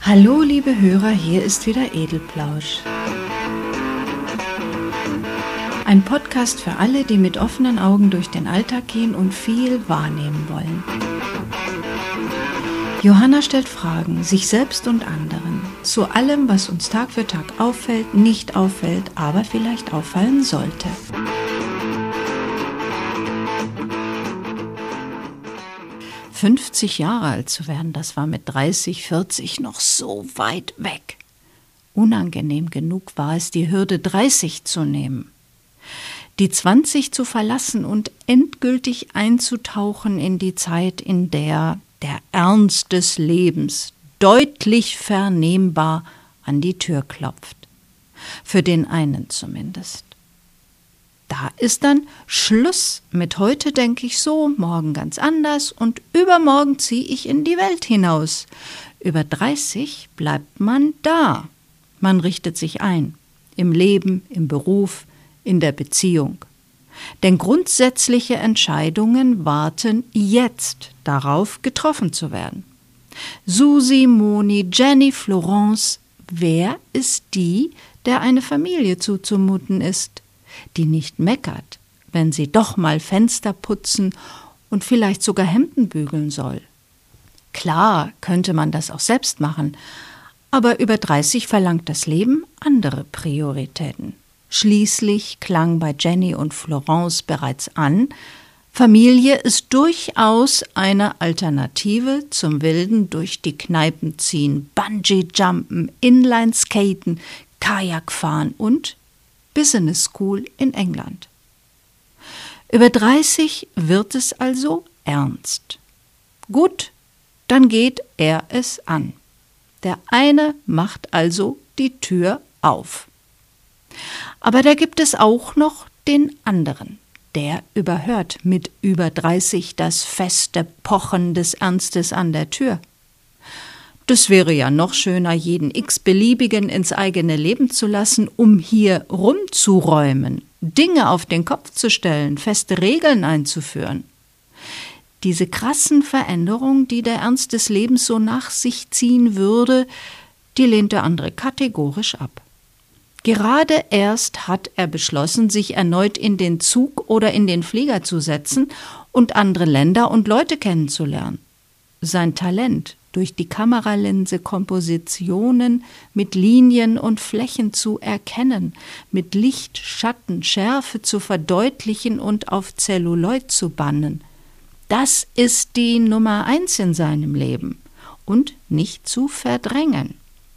Hallo liebe Hörer, hier ist wieder Edelplausch. Ein Podcast für alle, die mit offenen Augen durch den Alltag gehen und viel wahrnehmen wollen. Johanna stellt Fragen, sich selbst und anderen, zu allem, was uns Tag für Tag auffällt, nicht auffällt, aber vielleicht auffallen sollte. »50 Jahre alt zu werden, das war mit 30, 40 noch so weit weg. Unangenehm genug war es, die Hürde 30 zu nehmen. Die 20 zu verlassen und endgültig einzutauchen in die Zeit, in der der Ernst des Lebens deutlich vernehmbar an die Tür klopft. Für den einen zumindest. Da ist dann Schluss mit heute denke ich so, morgen ganz anders und übermorgen ziehe ich in die Welt hinaus. Über 30 bleibt man da. Man richtet sich ein. Im Leben, im Beruf, in der Beziehung. Denn grundsätzliche Entscheidungen warten jetzt darauf, getroffen zu werden. Susi, Moni, Jenny, Florence, wer ist die, der eine Familie zuzumuten ist? Die nicht meckert, wenn sie doch mal Fenster putzen und vielleicht sogar Hemden bügeln soll. Klar könnte man das auch selbst machen, aber über 30 verlangt das Leben andere Prioritäten. Schließlich klang bei Jenny und Florence bereits an, Familie ist durchaus eine Alternative zum wilden durch die Kneipen ziehen, Bungee-Jumpen, Inline-Skaten, Kajakfahren und Business School in England. Über 30 wird es also ernst. Gut, dann geht er es an. Der eine macht also die Tür auf. Aber da gibt es auch noch den anderen. Der überhört mit über 30 das feste Pochen des Ernstes an der Tür. Das wäre ja noch schöner, jeden x-beliebigen ins eigene Leben zu lassen, um hier rumzuräumen, Dinge auf den Kopf zu stellen, feste Regeln einzuführen. Diese krassen Veränderungen, die der Ernst des Lebens so nach sich ziehen würde, die lehnt der andere kategorisch ab. Gerade erst hat er beschlossen, sich erneut in den Zug oder in den Flieger zu setzen und andere Länder und Leute kennenzulernen. Sein Talent, durch die Kameralinse Kompositionen mit Linien und Flächen zu erkennen, mit Licht, Schatten, Schärfe zu verdeutlichen und auf Zelluloid zu bannen. Das ist die Nummer 1 in seinem Leben und nicht zu verdrängen.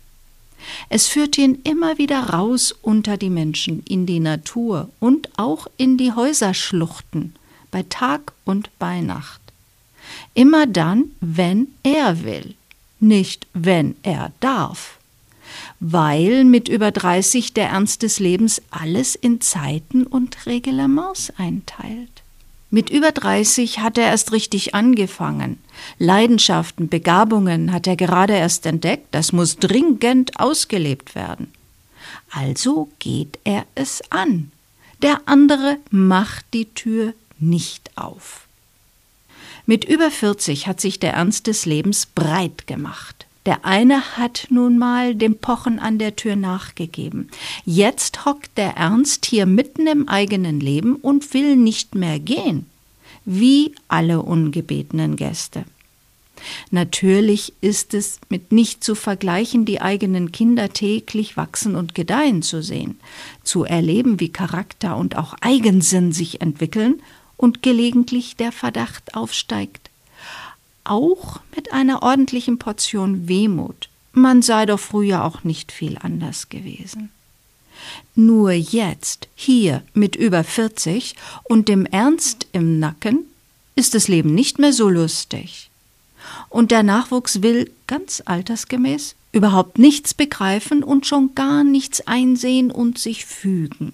Es führt ihn immer wieder raus unter die Menschen, in die Natur und auch in die Häuserschluchten, bei Tag und bei Nacht. Immer dann, wenn er will, nicht wenn er darf. Weil mit über 30 der Ernst des Lebens alles in Zeiten und Reglements einteilt. Mit über 30 hat er erst richtig angefangen. Leidenschaften, Begabungen hat er gerade erst entdeckt, das muss dringend ausgelebt werden. Also geht er es an. Der andere macht die Tür nicht auf. Mit über 40 hat sich der Ernst des Lebens breit gemacht. Der eine hat nun mal dem Pochen an der Tür nachgegeben. Jetzt hockt der Ernst hier mitten im eigenen Leben und will nicht mehr gehen, wie alle ungebetenen Gäste. Natürlich ist es mit nicht zu vergleichen, die eigenen Kinder täglich wachsen und gedeihen zu sehen, zu erleben, wie Charakter und auch Eigensinn sich entwickeln und gelegentlich der Verdacht aufsteigt. Auch mit einer ordentlichen Portion Wehmut. Man sei doch früher auch nicht viel anders gewesen. Nur jetzt, hier mit über 40 und dem Ernst im Nacken, ist das Leben nicht mehr so lustig. Und der Nachwuchs will, ganz altersgemäß, überhaupt nichts begreifen und schon gar nichts einsehen und sich fügen.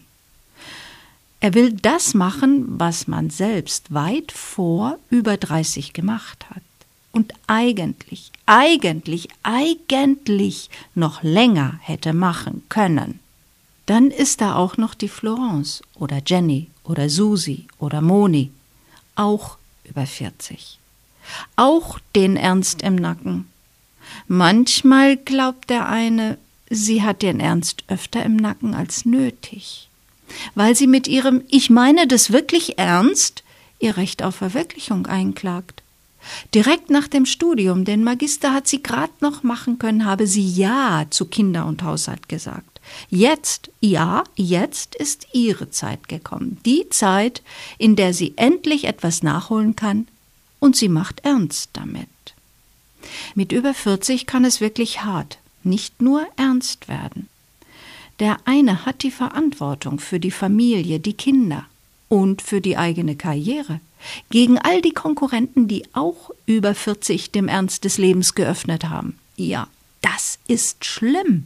Er will das machen, was man selbst weit vor über 30 gemacht hat. Und eigentlich noch länger hätte machen können. Dann ist da auch noch die Florence oder Jenny oder Susi oder Moni, auch über 40. Auch den Ernst im Nacken. Manchmal glaubt der eine, sie hat den Ernst öfter im Nacken als nötig, weil sie mit ihrem »Ich meine das wirklich ernst« ihr Recht auf Verwirklichung einklagt. Direkt nach dem Studium, den Magister hat sie gerade noch machen können, habe sie Ja zu Kinder und Haushalt gesagt. Jetzt ist ihre Zeit gekommen. Die Zeit, in der sie endlich etwas nachholen kann, und sie macht ernst damit. Mit über 40 kann es wirklich hart, nicht nur ernst werden. Der eine hat die Verantwortung für die Familie, die Kinder und für die eigene Karriere. Gegen all die Konkurrenten, die auch über 40 dem Ernst des Lebens geöffnet haben. Ja, das ist schlimm.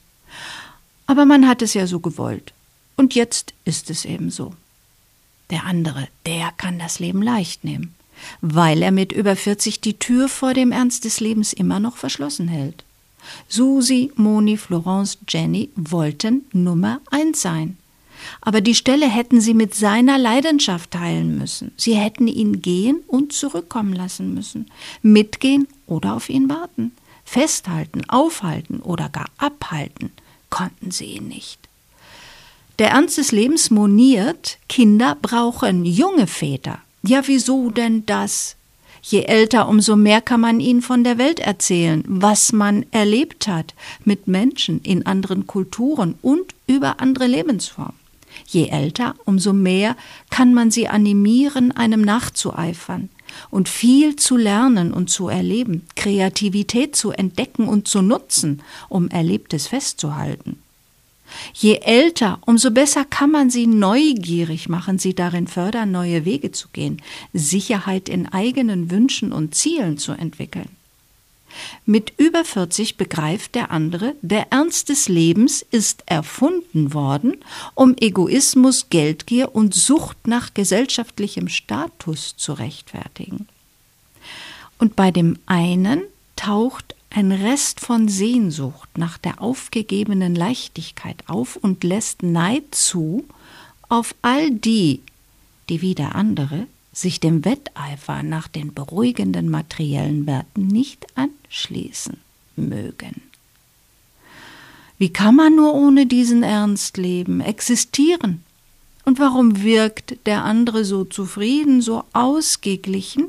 Aber man hat es ja so gewollt. Und jetzt ist es eben so. Der andere, der kann das Leben leicht nehmen, weil er mit über 40 die Tür vor dem Ernst des Lebens immer noch verschlossen hält. Susi, Moni, Florence, Jenny wollten Nummer 1 sein. Aber die Stelle hätten sie mit seiner Leidenschaft teilen müssen. Sie hätten ihn gehen und zurückkommen lassen müssen. Mitgehen oder auf ihn warten. Festhalten, aufhalten oder gar abhalten konnten sie ihn nicht. Der Ernst des Lebens moniert, Kinder brauchen junge Väter. Ja, wieso denn das? Je älter, umso mehr kann man ihnen von der Welt erzählen, was man erlebt hat mit Menschen in anderen Kulturen und über andere Lebensformen. Je älter, umso mehr kann man sie animieren, einem nachzueifern und viel zu lernen und zu erleben, Kreativität zu entdecken und zu nutzen, um Erlebtes festzuhalten. Je älter, umso besser kann man sie neugierig machen, sie darin fördern, neue Wege zu gehen, Sicherheit in eigenen Wünschen und Zielen zu entwickeln. Mit über 40 begreift der andere, der Ernst des Lebens ist erfunden worden, um Egoismus, Geldgier und Sucht nach gesellschaftlichem Status zu rechtfertigen. Und bei dem einen taucht ein Rest von Sehnsucht nach der aufgegebenen Leichtigkeit auf und lässt Neid zu auf all die, die wie der andere sich dem Wetteifer nach den beruhigenden materiellen Werten nicht anschließen mögen. Wie kann man nur ohne diesen Ernst leben, existieren? Und warum wirkt der andere so zufrieden, so ausgeglichen?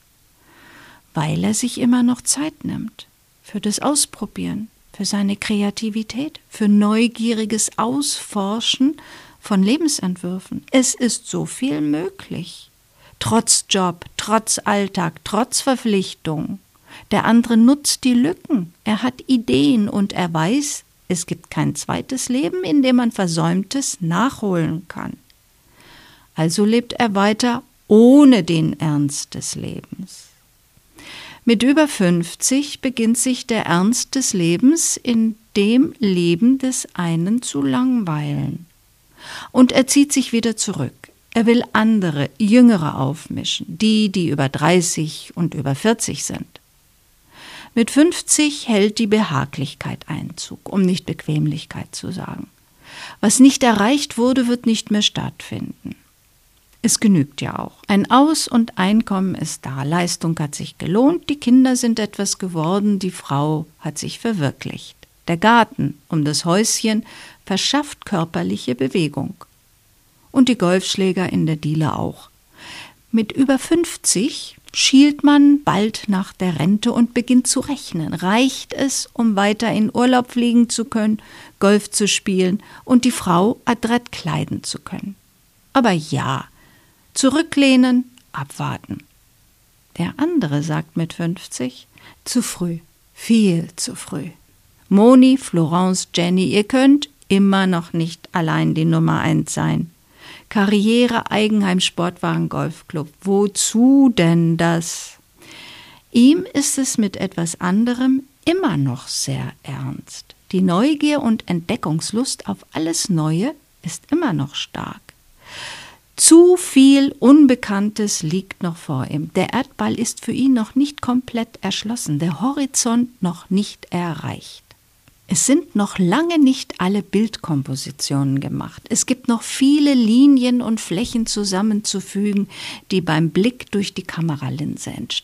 Weil er sich immer noch Zeit nimmt für das Ausprobieren, für seine Kreativität, für neugieriges Ausforschen von Lebensentwürfen. Es ist so viel möglich. Trotz Job, trotz Alltag, trotz Verpflichtung. Der andere nutzt die Lücken. Er hat Ideen und er weiß, es gibt kein zweites Leben, in dem man Versäumtes nachholen kann. Also lebt er weiter ohne den Ernst des Lebens. Mit über 50 beginnt sich der Ernst des Lebens in dem Leben des einen zu langweilen. Und er zieht sich wieder zurück. Er will andere, Jüngere aufmischen, die über 30 und über 40 sind. Mit 50 hält die Behaglichkeit Einzug, um nicht Bequemlichkeit zu sagen. Was nicht erreicht wurde, wird nicht mehr stattfinden. Es genügt ja auch. Ein Aus- und Einkommen ist da, Leistung hat sich gelohnt, die Kinder sind etwas geworden, die Frau hat sich verwirklicht. Der Garten um das Häuschen verschafft körperliche Bewegung. Und die Golfschläger in der Diele auch. Mit über 50 schielt man bald nach der Rente und beginnt zu rechnen. Reicht es, um weiter in Urlaub fliegen zu können, Golf zu spielen und die Frau adrett kleiden zu können? Aber ja, zurücklehnen, abwarten. Der andere sagt mit 50, zu früh, viel zu früh. Moni, Florence, Jenny, ihr könnt immer noch nicht allein die Nummer 1 sein. Karriere, Eigenheim, Sportwagen, Golfclub. Wozu denn das? Ihm ist es mit etwas anderem immer noch sehr ernst. Die Neugier und Entdeckungslust auf alles Neue ist immer noch stark. Zu viel Unbekanntes liegt noch vor ihm. Der Erdball ist für ihn noch nicht komplett erschlossen, der Horizont noch nicht erreicht. Es sind noch lange nicht alle Bildkompositionen gemacht. Es gibt noch viele Linien und Flächen zusammenzufügen, die beim Blick durch die Kameralinse entstehen.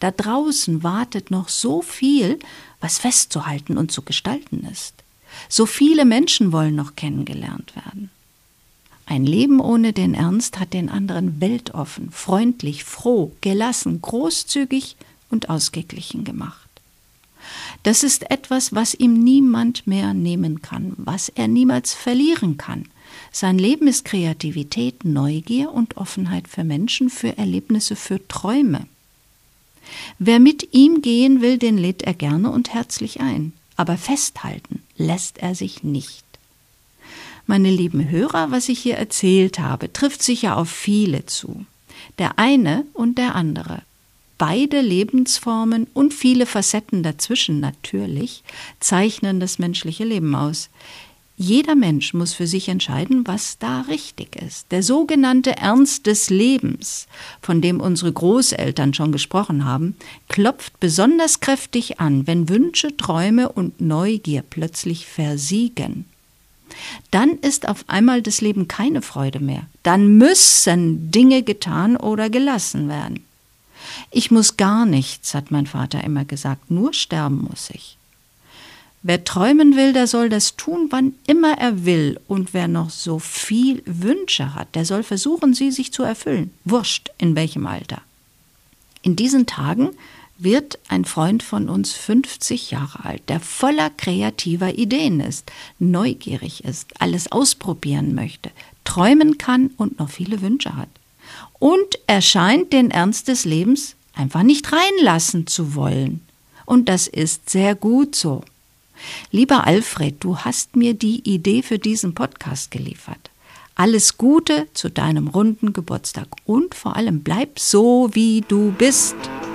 Da draußen wartet noch so viel, was festzuhalten und zu gestalten ist. So viele Menschen wollen noch kennengelernt werden. Ein Leben ohne den Ernst hat den anderen weltoffen, freundlich, froh, gelassen, großzügig und ausgeglichen gemacht. Das ist etwas, was ihm niemand mehr nehmen kann, was er niemals verlieren kann. Sein Leben ist Kreativität, Neugier und Offenheit für Menschen, für Erlebnisse, für Träume. Wer mit ihm gehen will, den lädt er gerne und herzlich ein. Aber festhalten lässt er sich nicht. Meine lieben Hörer, was ich hier erzählt habe, trifft sicher auf viele zu. Der eine und der andere. Beide Lebensformen und viele Facetten dazwischen natürlich zeichnen das menschliche Leben aus. Jeder Mensch muss für sich entscheiden, was da richtig ist. Der sogenannte Ernst des Lebens, von dem unsere Großeltern schon gesprochen haben, klopft besonders kräftig an, wenn Wünsche, Träume und Neugier plötzlich versiegen. Dann ist auf einmal das Leben keine Freude mehr. Dann müssen Dinge getan oder gelassen werden. Ich muss gar nichts, hat mein Vater immer gesagt, nur sterben muss ich. Wer träumen will, der soll das tun, wann immer er will. Und wer noch so viel Wünsche hat, der soll versuchen, sie sich zu erfüllen. Wurscht, in welchem Alter. In diesen Tagen wird ein Freund von uns 50 Jahre alt, der voller kreativer Ideen ist, neugierig ist, alles ausprobieren möchte, träumen kann und noch viele Wünsche hat. Und er scheint den Ernst des Lebens einfach nicht reinlassen zu wollen. Und das ist sehr gut so. Lieber Alfred, du hast mir die Idee für diesen Podcast geliefert. Alles Gute zu deinem runden Geburtstag und vor allem bleib so, wie du bist.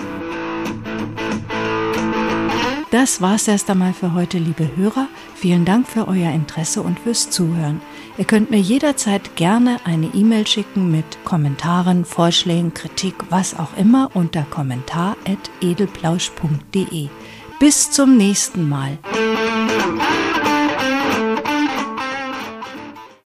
Das war's erst einmal für heute, liebe Hörer. Vielen Dank für euer Interesse und fürs Zuhören. Ihr könnt mir jederzeit gerne eine E-Mail schicken mit Kommentaren, Vorschlägen, Kritik, was auch immer unter kommentar@edelplausch.de. Bis zum nächsten Mal.